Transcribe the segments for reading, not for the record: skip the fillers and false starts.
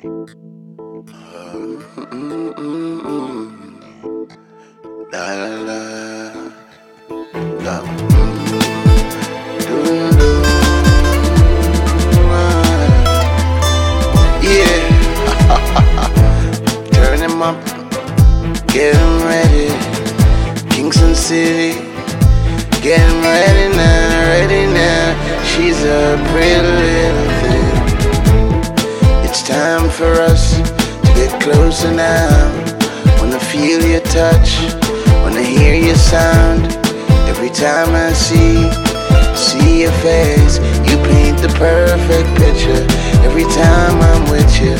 La la la, la. Yeah, turn him up, get him ready. Kingston City, get him ready now, ready now. She's a pretty little thing. It's time for us to get closer now. Wanna feel your touch, wanna hear your sound. Every time I see your face, you paint the perfect picture. Every time I'm with you.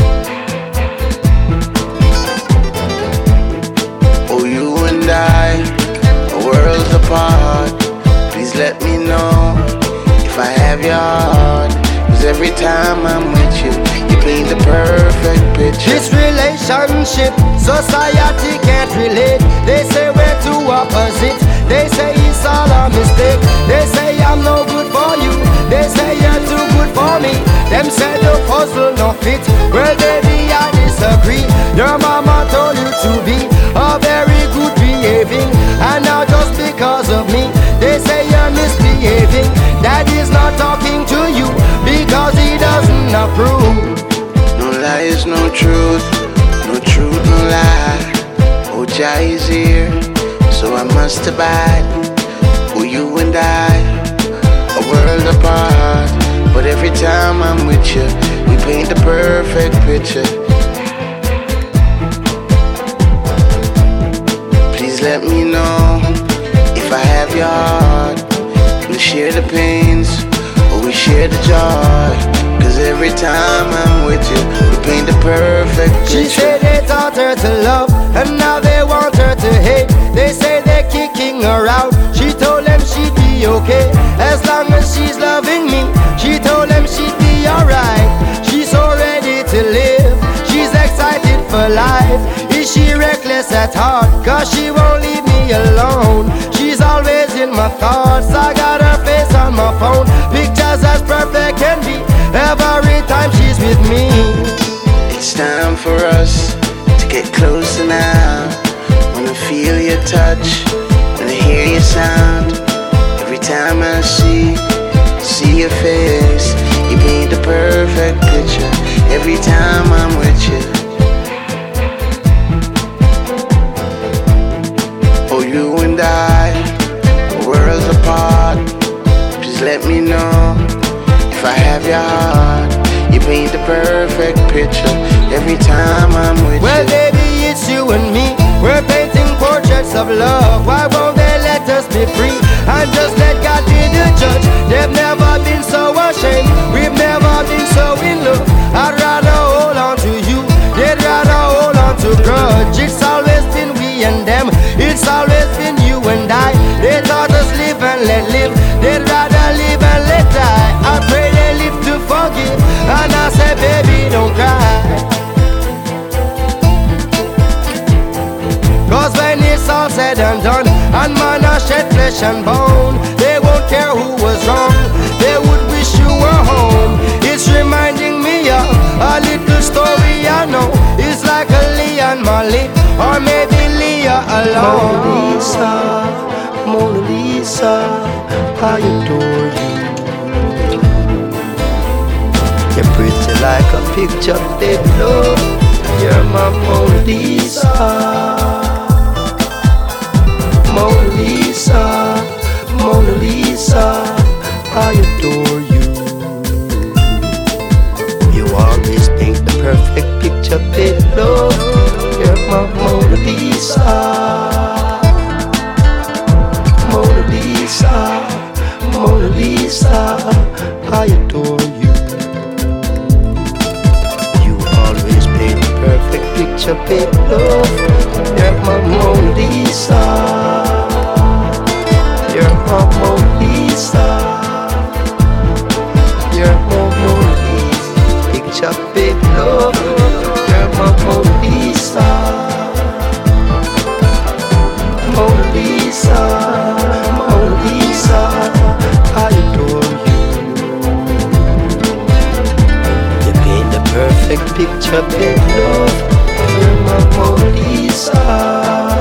Oh, you and I, a world apart. Please let me know if I have your heart. 'Cause every time I'm with you, you paint the perfect picture. This relationship, society can't relate. They say we're two opposites. They say it's all a mistake. They say I'm no good for you. They say you're too good for me. Them say the puzzle no fit. Well, baby, I disagree. Your mama told you to be a very good behaving, and now just because of me, they say you're misbehaving. Daddy's not talking to you because he doesn't approve. No lies, no truth, no truth, no lie. Oh, Jah is here, so I must abide. Oh, you and I, a world apart. But every time I'm with you, we paint the perfect picture. Please let me know if I have your heart. We share the pains, or we share the joy. 'Cause every time I'm with you, we paint the perfect picture. She said they taught her to love, and now they want her to hate. They say they're kicking her out. She told them she'd be okay as long as she's loving me. She told them she'd be alright. She's so ready to live. She's excited for life. Is she reckless at heart? 'Cause she won't leave me alone. She's always in my thoughts. I got her face on my phone. Pictures as perfect can be every time she's with me. It's time for us to get closer now. Wanna feel your touch, wanna hear your sound. Every time I see your face, you paint the perfect picture. Every time I'm with you. Oh, you and I, worlds apart. Please let me know if I have your heart. You paint the perfect picture every time I'm with Well, you. baby, it's you and me. We're painting portraits of love. Why won't they let us be free and just let God be the judge? They've never been so ashamed. We've never been so in love. I'd rather hold on to you. They'd rather hold on to grudge. It's always been we and them. It's always been you and I. They taught us live and let live. They'd rather live and let die. I pray they live to forgive. And I say, baby, don't cry. 'Cause when it's all said and done, and man a shed flesh and bone, they won't care who was wrong. They would wish you were home. It's reminding me of a little story I know. It's like a Leon Molly, or maybe Leah alone. Mona Lisa, Mona Lisa, I adore you. You're pretty like a picture, baby, love. You're my Mona Lisa. Mona Lisa, Mona Lisa, I adore you. You always paint the perfect picture, baby, love. You're my Mona Lisa. Mona Lisa, Mona Lisa, I adore you. You always paint the perfect picture, baby, love. You're my Mona Lisa. You're my Mona Lisa. You're my Mona Lisa. Picture, baby, love. You're my Mona Lisa. Mona Lisa, Mona Lisa, I adore you. You paint the perfect perfect picture, babe, love. You're my Mona Lisa.